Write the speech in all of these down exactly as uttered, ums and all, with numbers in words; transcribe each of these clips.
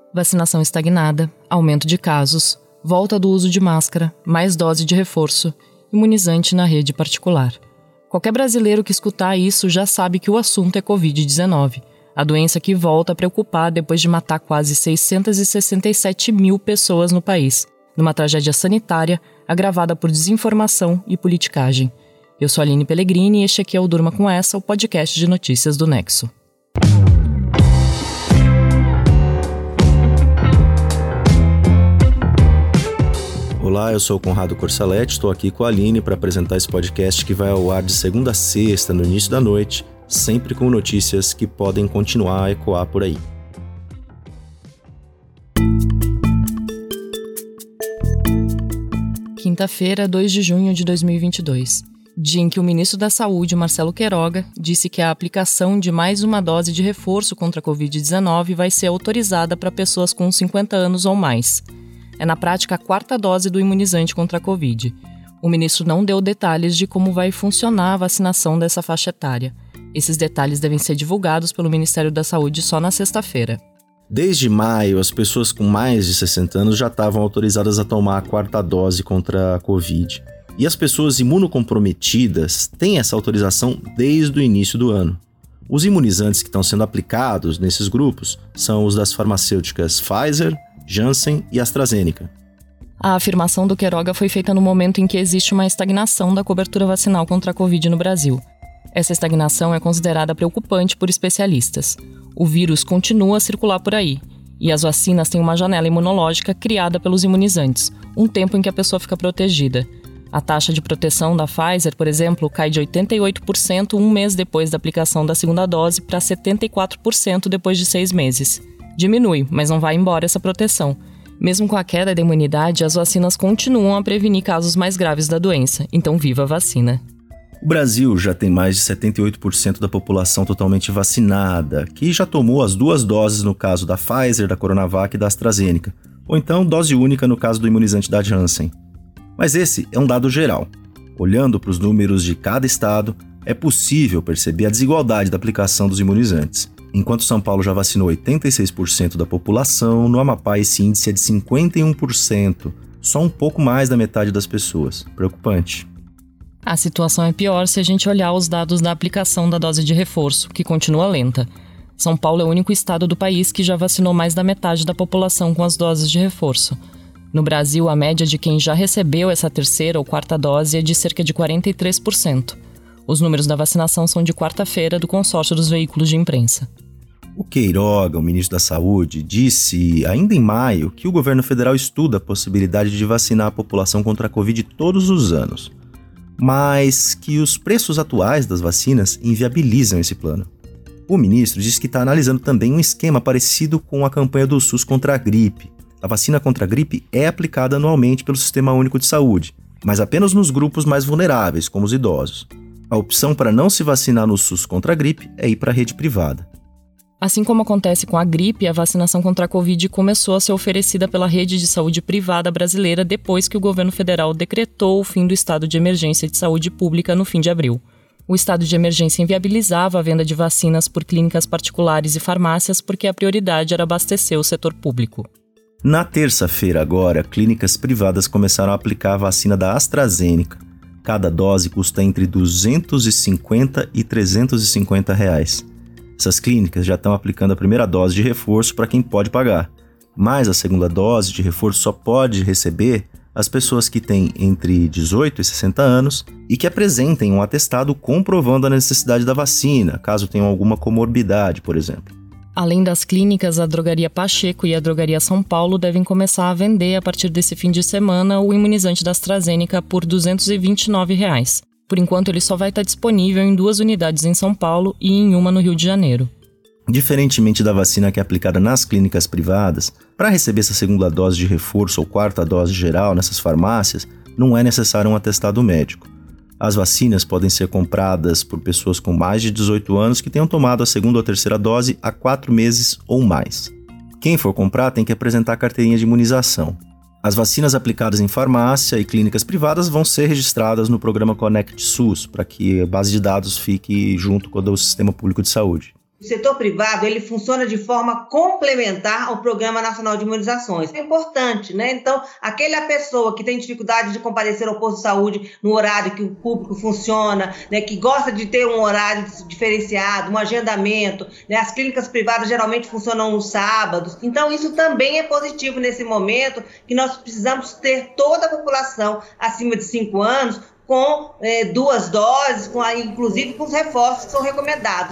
Vacinação estagnada, aumento de casos, volta do uso de máscara, mais dose de reforço, imunizante na rede particular. Qualquer brasileiro que escutar isso já sabe que o assunto é covid dezenove, a doença que volta a preocupar depois de matar quase seiscentas e sessenta e sete mil pessoas no país, numa tragédia sanitária agravada por desinformação e politicagem. Eu sou a Aline Pellegrini e este aqui é o Durma Com Essa, o podcast de notícias do Nexo. Olá, eu sou o Conrado Corsaletti, estou aqui com a Aline para apresentar esse podcast que vai ao ar de segunda a sexta, no início da noite, sempre com notícias que podem continuar a ecoar por aí. Quinta-feira, dois de junho de dois mil e vinte e dois. Dia em que o ministro da Saúde, Marcelo Queiroga, disse que a aplicação de mais uma dose de reforço contra a covid dezenove vai ser autorizada para pessoas com cinquenta anos ou mais. É na prática a quarta dose do imunizante contra a Covid. O ministro não deu detalhes de como vai funcionar a vacinação dessa faixa etária. Esses detalhes devem ser divulgados pelo Ministério da Saúde só na sexta-feira. Desde maio, as pessoas com mais de sessenta anos já estavam autorizadas a tomar a quarta dose contra a Covid. E as pessoas imunocomprometidas têm essa autorização desde o início do ano. Os imunizantes que estão sendo aplicados nesses grupos são os das farmacêuticas Pfizer, Janssen e AstraZeneca. A afirmação do Queiroga foi feita no momento em que existe uma estagnação da cobertura vacinal contra a Covid no Brasil. Essa estagnação é considerada preocupante por especialistas. O vírus continua a circular por aí, e as vacinas têm uma janela imunológica criada pelos imunizantes, um tempo em que a pessoa fica protegida. A taxa de proteção da Pfizer, por exemplo, cai de oitenta e oito por cento um mês depois da aplicação da segunda dose para setenta e quatro por cento depois de seis meses. Diminui, mas não vai embora essa proteção. Mesmo com a queda da imunidade, as vacinas continuam a prevenir casos mais graves da doença, então viva a vacina. O Brasil já tem mais de setenta e oito por cento da população totalmente vacinada, que já tomou as duas doses no caso da Pfizer, da Coronavac e da AstraZeneca, ou então dose única no caso do imunizante da Janssen. Mas esse é um dado geral. Olhando para os números de cada estado, é possível perceber a desigualdade da aplicação dos imunizantes. Enquanto São Paulo já vacinou oitenta e seis por cento da população, no Amapá esse índice é de cinquenta e um por cento, só um pouco mais da metade das pessoas. Preocupante. A situação é pior se a gente olhar os dados da aplicação da dose de reforço, que continua lenta. São Paulo é o único estado do país que já vacinou mais da metade da população com as doses de reforço. No Brasil, a média de quem já recebeu essa terceira ou quarta dose é de cerca de quarenta e três por cento. Os números da vacinação são de quarta-feira do consórcio dos veículos de imprensa. O Queiroga, o ministro da Saúde, disse ainda em maio que o governo federal estuda a possibilidade de vacinar a população contra a Covid todos os anos, mas que os preços atuais das vacinas inviabilizam esse plano. O ministro disse que está analisando também um esquema parecido com a campanha do SUS contra a gripe. A vacina contra a gripe é aplicada anualmente pelo Sistema Único de Saúde, mas apenas nos grupos mais vulneráveis, como os idosos. A opção para não se vacinar no SUS contra a gripe é ir para a rede privada. Assim como acontece com a gripe, a vacinação contra a Covid começou a ser oferecida pela rede de saúde privada brasileira depois que o governo federal decretou o fim do estado de emergência de saúde pública no fim de abril. O estado de emergência inviabilizava a venda de vacinas por clínicas particulares e farmácias porque a prioridade era abastecer o setor público. Na terça-feira agora, clínicas privadas começaram a aplicar a vacina da AstraZeneca. Cada dose custa entre duzentos e cinquenta e trezentos e cinquenta reais. Essas clínicas já estão aplicando a primeira dose de reforço para quem pode pagar, mas a segunda dose de reforço só pode receber as pessoas que têm entre dezoito e sessenta anos e que apresentem um atestado comprovando a necessidade da vacina, caso tenham alguma comorbidade, por exemplo. Além das clínicas, a Drogaria Pacheco e a Drogaria São Paulo devem começar a vender, a partir desse fim de semana, o imunizante da AstraZeneca por duzentos e vinte e nove reais. Por enquanto, ele só vai estar disponível em duas unidades em São Paulo e em uma no Rio de Janeiro. Diferentemente da vacina que é aplicada nas clínicas privadas, para receber essa segunda dose de reforço ou quarta dose geral nessas farmácias, não é necessário um atestado médico. As vacinas podem ser compradas por pessoas com mais de dezoito anos que tenham tomado a segunda ou terceira dose há quatro meses ou mais. Quem for comprar tem que apresentar a carteirinha de imunização. As vacinas aplicadas em farmácia e clínicas privadas vão ser registradas no programa Conect SUS, para que a base de dados fique junto com o do Sistema Público de Saúde. O setor privado, ele funciona de forma complementar ao Programa Nacional de Imunizações. É importante, né? Então, aquela pessoa que tem dificuldade de comparecer ao posto de saúde no horário que o público funciona, né? Que gosta de ter um horário diferenciado, um agendamento, né? As clínicas privadas geralmente funcionam nos sábados. Então, isso também é positivo nesse momento, que nós precisamos ter toda a população acima de cinco anos com eh, duas doses, com a, inclusive com os reforços que são recomendados.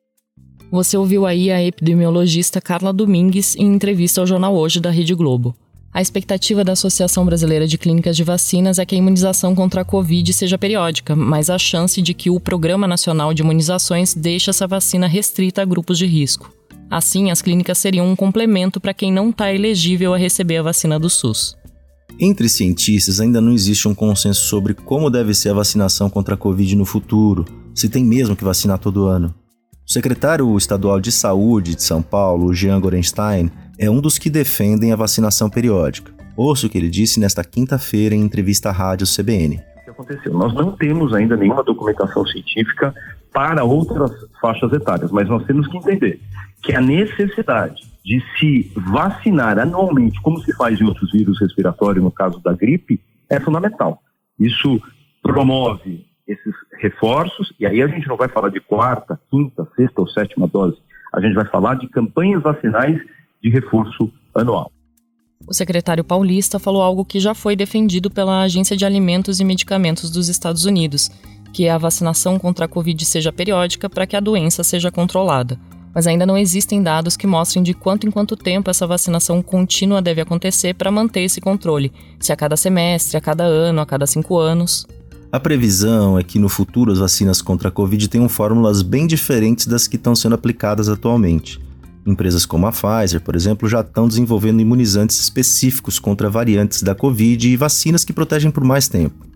Você ouviu aí a epidemiologista Carla Domingues em entrevista ao Jornal Hoje da Rede Globo. A expectativa da Associação Brasileira de Clínicas de Vacinas é que a imunização contra a Covid seja periódica, mas há chance de que o Programa Nacional de Imunizações deixe essa vacina restrita a grupos de risco. Assim, as clínicas seriam um complemento para quem não está elegível a receber a vacina do SUS. Entre cientistas, ainda não existe um consenso sobre como deve ser a vacinação contra a Covid no futuro, se tem mesmo que vacinar todo ano. O secretário estadual de Saúde de São Paulo, Jean Gorenstein, é um dos que defendem a vacinação periódica. Ouça o que ele disse nesta quinta-feira em entrevista à rádio C B N. O que aconteceu? Nós não temos ainda nenhuma documentação científica para outras faixas etárias, mas nós temos que entender que a necessidade de se vacinar anualmente, como se faz em outros vírus respiratórios, no caso da gripe, é fundamental. Isso promove esses reforços, e aí a gente não vai falar de quarta, quinta, sexta ou sétima dose, a gente vai falar de campanhas vacinais de reforço anual. O secretário paulista falou algo que já foi defendido pela Agência de Alimentos e Medicamentos dos Estados Unidos, que a vacinação contra a Covid seja periódica para que a doença seja controlada. Mas ainda não existem dados que mostrem de quanto em quanto tempo essa vacinação contínua deve acontecer para manter esse controle, se a cada semestre, a cada ano, a cada cinco anos. A previsão é que no futuro as vacinas contra a Covid tenham fórmulas bem diferentes das que estão sendo aplicadas atualmente. Empresas como a Pfizer, por exemplo, já estão desenvolvendo imunizantes específicos contra variantes da Covid e vacinas que protegem por mais tempo.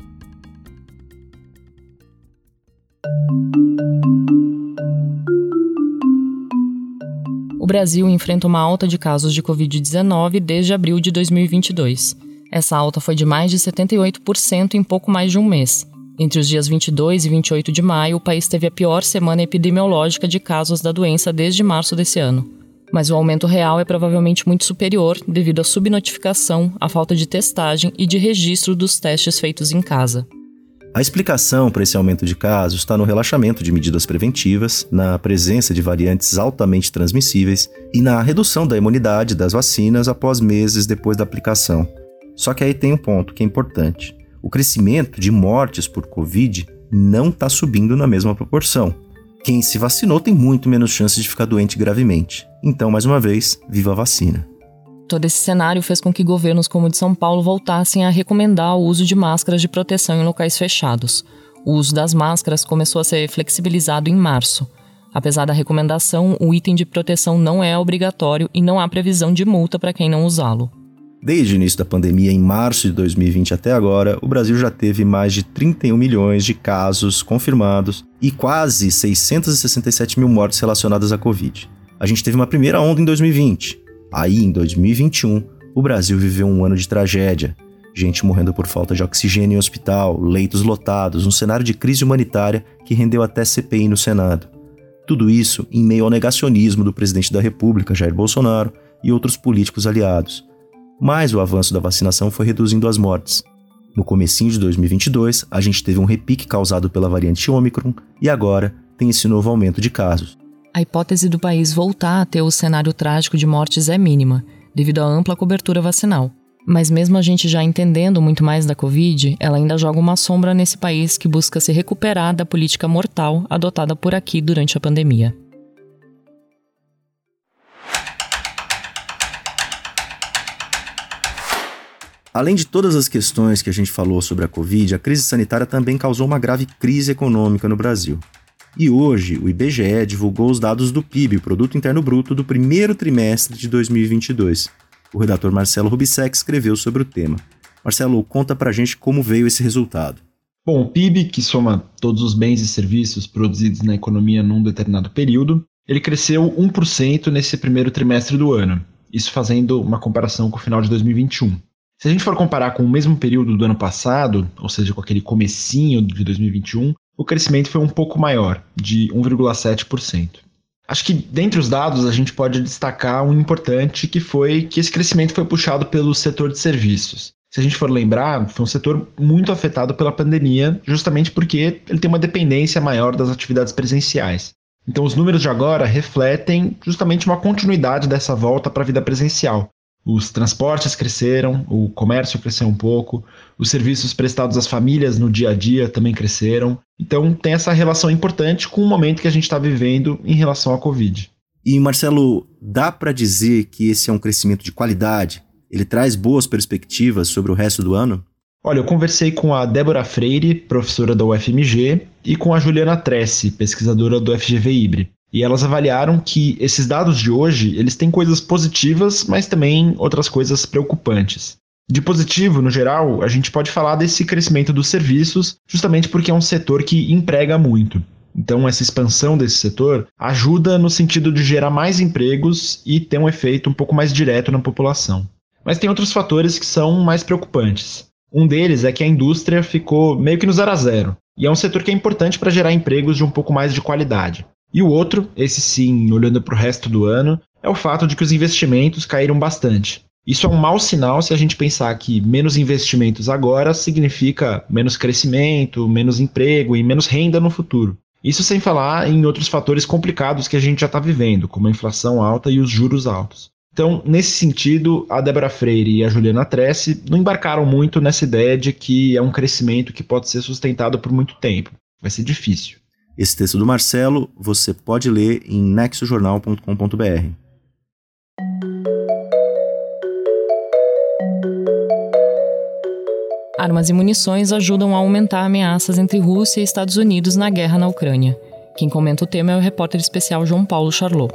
O Brasil enfrenta uma alta de casos de covid dezenove desde abril de dois mil e vinte e dois. Essa alta foi de mais de setenta e oito por cento em pouco mais de um mês. Entre os dias vinte e dois e vinte e oito de maio, o país teve a pior semana epidemiológica de casos da doença desde março desse ano. Mas o aumento real é provavelmente muito superior devido à subnotificação, à falta de testagem e de registro dos testes feitos em casa. A explicação para esse aumento de casos está no relaxamento de medidas preventivas, na presença de variantes altamente transmissíveis e na redução da imunidade das vacinas após meses depois da aplicação. Só que aí tem um ponto que é importante. O crescimento de mortes por Covid não está subindo na mesma proporção. Quem se vacinou tem muito menos chance de ficar doente gravemente. Então, mais uma vez, viva a vacina. Todo esse cenário fez com que governos como o de São Paulo voltassem a recomendar o uso de máscaras de proteção em locais fechados. O uso das máscaras começou a ser flexibilizado em março. Apesar da recomendação, o item de proteção não é obrigatório e não há previsão de multa para quem não usá-lo. Desde o início da pandemia, em março de dois mil e vinte até agora, o Brasil já teve mais de trinta e um milhões de casos confirmados e quase seiscentos e sessenta e sete mil mortes relacionadas à Covid. A gente teve uma primeira onda em dois mil e vinte. Aí, em dois mil e vinte e um, o Brasil viveu um ano de tragédia. Gente morrendo por falta de oxigênio em hospital, leitos lotados, um cenário de crise humanitária que rendeu até C P I no Senado. Tudo isso em meio ao negacionismo do presidente da República, Jair Bolsonaro, e outros políticos aliados. Mas o avanço da vacinação foi reduzindo as mortes. No comecinho de dois mil e vinte e dois, a gente teve um repique causado pela variante Ômicron e agora tem esse novo aumento de casos. A hipótese do país voltar a ter o cenário trágico de mortes é mínima, devido à ampla cobertura vacinal. Mas mesmo a gente já entendendo muito mais da Covid, ela ainda joga uma sombra nesse país que busca se recuperar da política mortal adotada por aqui durante a pandemia. Além de todas as questões que a gente falou sobre a Covid, a crise sanitária também causou uma grave crise econômica no Brasil. E hoje, o I B G E divulgou os dados do P I B, o Produto Interno Bruto, do primeiro trimestre de dois mil e vinte e dois. O redator Marcelo Rubissec escreveu sobre o tema. Marcelo, conta pra gente como veio esse resultado. Bom, o P I B, que soma todos os bens e serviços produzidos na economia num determinado período, ele cresceu um por cento nesse primeiro trimestre do ano, isso fazendo uma comparação com o final de dois mil e vinte e um. Se a gente for comparar com o mesmo período do ano passado, ou seja, com aquele comecinho de dois mil e vinte e um, o crescimento foi um pouco maior, de um vírgula sete por cento. Acho que dentre os dados a gente pode destacar um importante, que foi que esse crescimento foi puxado pelo setor de serviços. Se a gente for lembrar, foi um setor muito afetado pela pandemia, justamente porque ele tem uma dependência maior das atividades presenciais. Então os números de agora refletem justamente uma continuidade dessa volta para a vida presencial. Os transportes cresceram, o comércio cresceu um pouco, os serviços prestados às famílias no dia a dia também cresceram. Então tem essa relação importante com o momento que a gente está vivendo em relação à Covid. E Marcelo, dá para dizer que esse é um crescimento de qualidade? Ele traz boas perspectivas sobre o resto do ano? Olha, eu conversei com a Débora Freire, professora da U F M G, e com a Juliana Tressi, pesquisadora do F G V Ibre. E elas avaliaram que esses dados de hoje, eles têm coisas positivas, mas também outras coisas preocupantes. De positivo, no geral, a gente pode falar desse crescimento dos serviços, justamente porque é um setor que emprega muito. Então, essa expansão desse setor ajuda no sentido de gerar mais empregos e ter um efeito um pouco mais direto na população. Mas tem outros fatores que são mais preocupantes. Um deles é que a indústria ficou meio que no zero a zero, e é um setor que é importante para gerar empregos de um pouco mais de qualidade. E o outro, esse sim, olhando para o resto do ano, é o fato de que os investimentos caíram bastante. Isso é um mau sinal se a gente pensar que menos investimentos agora significa menos crescimento, menos emprego e menos renda no futuro. Isso sem falar em outros fatores complicados que a gente já está vivendo, como a inflação alta e os juros altos. Então, nesse sentido, a Débora Freire e a Juliana Tressi não embarcaram muito nessa ideia de que é um crescimento que pode ser sustentado por muito tempo. Vai ser difícil. Esse texto do Marcelo você pode ler em nexo jornal ponto com ponto b r. Armas e munições ajudam a aumentar ameaças entre Rússia e Estados Unidos na guerra na Ucrânia. Quem comenta o tema é o repórter especial João Paulo Charlot.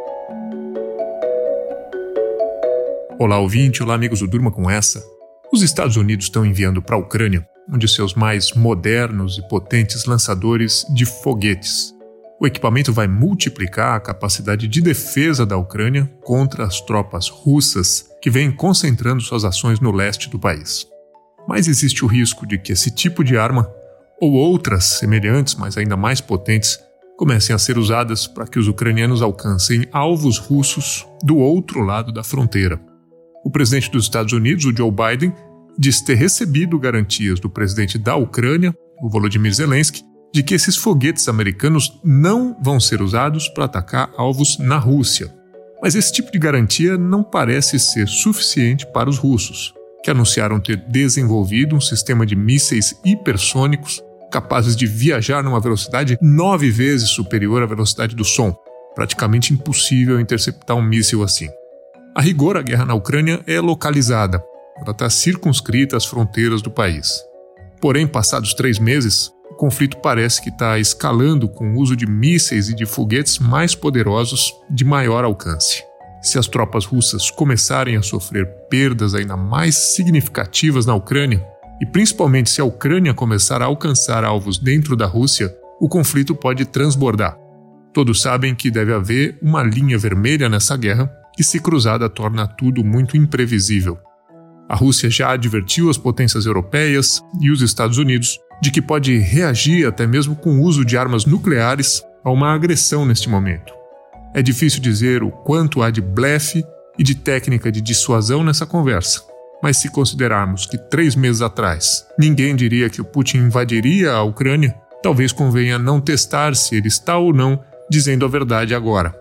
Olá, ouvinte. Olá, amigos do Durma Com Essa. Os Estados Unidos estão enviando para a Ucrânia um de seus mais modernos e potentes lançadores de foguetes. O equipamento vai multiplicar a capacidade de defesa da Ucrânia contra as tropas russas que vêm concentrando suas ações no leste do país. Mas existe o risco de que esse tipo de arma, ou outras semelhantes, mas ainda mais potentes, comecem a ser usadas para que os ucranianos alcancem alvos russos do outro lado da fronteira. O presidente dos Estados Unidos, o Joe Biden, diz ter recebido garantias do presidente da Ucrânia, o Volodymyr Zelensky, de que esses foguetes americanos não vão ser usados para atacar alvos na Rússia. Mas esse tipo de garantia não parece ser suficiente para os russos, que anunciaram ter desenvolvido um sistema de mísseis hipersônicos capazes de viajar numa velocidade nove vezes superior à velocidade do som. Praticamente impossível interceptar um míssil assim. A rigor, a guerra na Ucrânia é localizada. Ela está circunscrita às fronteiras do país. Porém, passados três meses, o conflito parece que está escalando com o uso de mísseis e de foguetes mais poderosos de maior alcance. Se as tropas russas começarem a sofrer perdas ainda mais significativas na Ucrânia, e principalmente se a Ucrânia começar a alcançar alvos dentro da Rússia, o conflito pode transbordar. Todos sabem que deve haver uma linha vermelha nessa guerra, e se cruzada torna tudo muito imprevisível. A Rússia já advertiu as potências europeias e os Estados Unidos de que pode reagir até mesmo com o uso de armas nucleares a uma agressão neste momento. É difícil dizer o quanto há de blefe e de técnica de dissuasão nessa conversa, mas se considerarmos que três meses atrás ninguém diria que o Putin invadiria a Ucrânia, talvez convenha não testar se ele está ou não dizendo a verdade agora.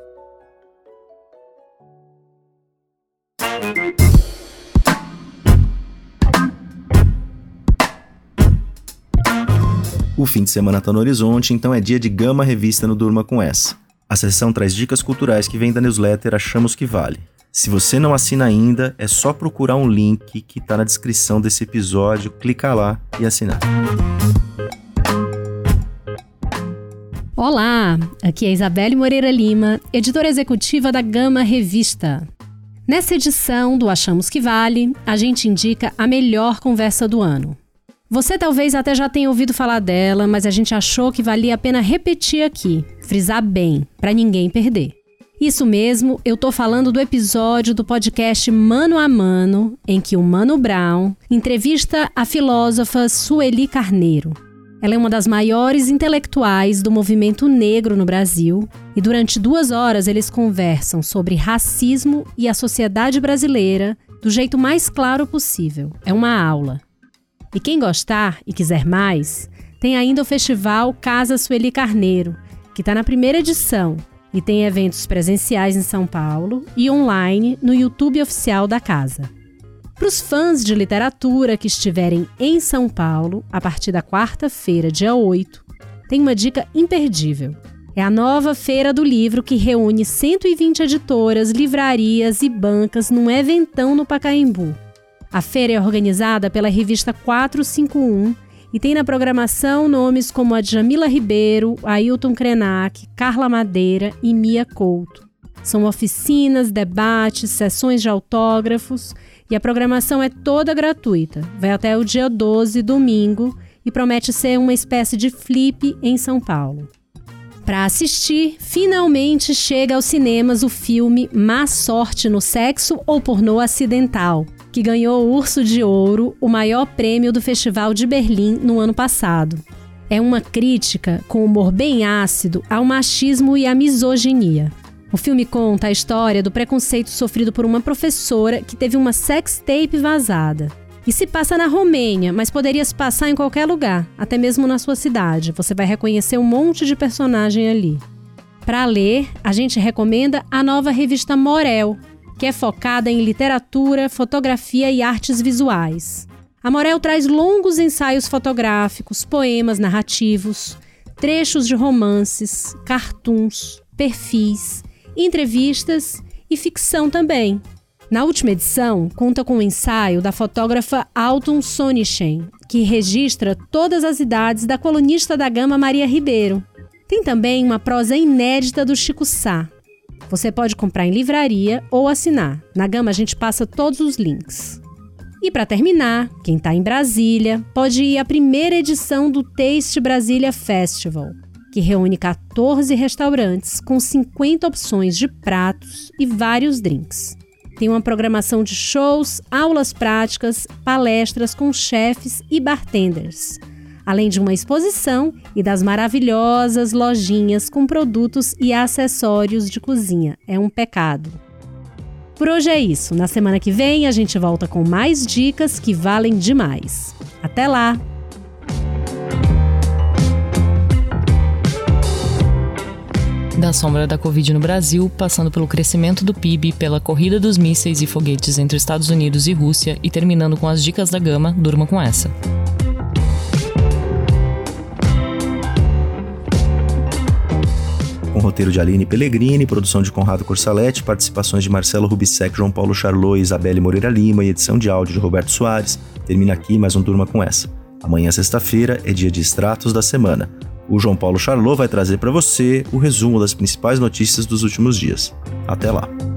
O fim de semana está no horizonte, então é dia de Gama Revista no Durma Com Essa. A seção traz dicas culturais que vem da newsletter Achamos Que Vale. Se você não assina ainda, é só procurar um link que está na descrição desse episódio, clicar lá e assinar. Olá, aqui é Isabelle Moreira Lima, editora executiva da Gama Revista. Nessa edição do Achamos Que Vale, a gente indica a melhor conversa do ano. Você talvez até já tenha ouvido falar dela, mas a gente achou que valia a pena repetir aqui, frisar bem, para ninguém perder. Isso mesmo, eu tô falando do episódio do podcast Mano a Mano, em que o Mano Brown entrevista a filósofa Sueli Carneiro. Ela é uma das maiores intelectuais do movimento negro no Brasil e durante duas horas eles conversam sobre racismo e a sociedade brasileira do jeito mais claro possível. É uma aula. E quem gostar e quiser mais, tem ainda o Festival Casa Sueli Carneiro, que está na primeira edição e tem eventos presenciais em São Paulo e online no YouTube oficial da casa. Para os fãs de literatura que estiverem em São Paulo, a partir da quarta-feira, dia oito, tem uma dica imperdível. É a nova Feira do Livro que reúne cento e vinte editoras, livrarias e bancas num eventão no Pacaembu. A feira é organizada pela revista quatrocentos e cinquenta e um e tem na programação nomes como a Djamila Ribeiro, Ailton Krenak, Carla Madeira e Mia Couto. São oficinas, debates, sessões de autógrafos e a programação é toda gratuita. Vai até o dia doze, domingo, e promete ser uma espécie de flip em São Paulo. Para assistir, finalmente chega aos cinemas o filme Má Sorte no Sexo ou Pornô Acidental, que ganhou o Urso de Ouro, o maior prêmio do Festival de Berlim no ano passado. É uma crítica, com humor bem ácido, ao machismo e à misoginia. O filme conta a história do preconceito sofrido por uma professora que teve uma sextape vazada. E se passa na Romênia, mas poderia se passar em qualquer lugar, até mesmo na sua cidade. Você vai reconhecer um monte de personagem ali. Para ler, a gente recomenda a nova revista Morel, que é focada em literatura, fotografia e artes visuais. A Morel traz longos ensaios fotográficos, poemas narrativos, trechos de romances, cartoons, perfis, entrevistas e ficção também. Na última edição, conta com o ensaio da fotógrafa Alton Sonichen, que registra todas as idades da colunista da Gama Maria Ribeiro. Tem também uma prosa inédita do Chico Sá. Você pode comprar em livraria ou assinar. Na Gama a gente passa todos os links. E para terminar, quem está em Brasília pode ir à primeira edição do Taste Brasília Festival, que reúne quatorze restaurantes com cinquenta opções de pratos e vários drinks. Tem uma programação de shows, aulas práticas, palestras com chefes e bartenders, além de uma exposição e das maravilhosas lojinhas com produtos e acessórios de cozinha. É um pecado. Por hoje é isso. Na semana que vem a gente volta com mais dicas que valem demais. Até lá! Da sombra da Covid no Brasil, passando pelo crescimento do P I B, pela corrida dos mísseis e foguetes entre Estados Unidos e Rússia e terminando com as dicas da Gama, durma com essa. Com roteiro de Aline Pellegrini, produção de Conrado Corsaletti, participações de Marcelo Rubissec, João Paulo Charlot e Isabelle Moreira Lima e edição de áudio de Roberto Soares. Termina aqui mais um Durma com essa. Amanhã, sexta-feira, é dia de extratos da semana. O João Paulo Charlot vai trazer para você o resumo das principais notícias dos últimos dias. Até lá!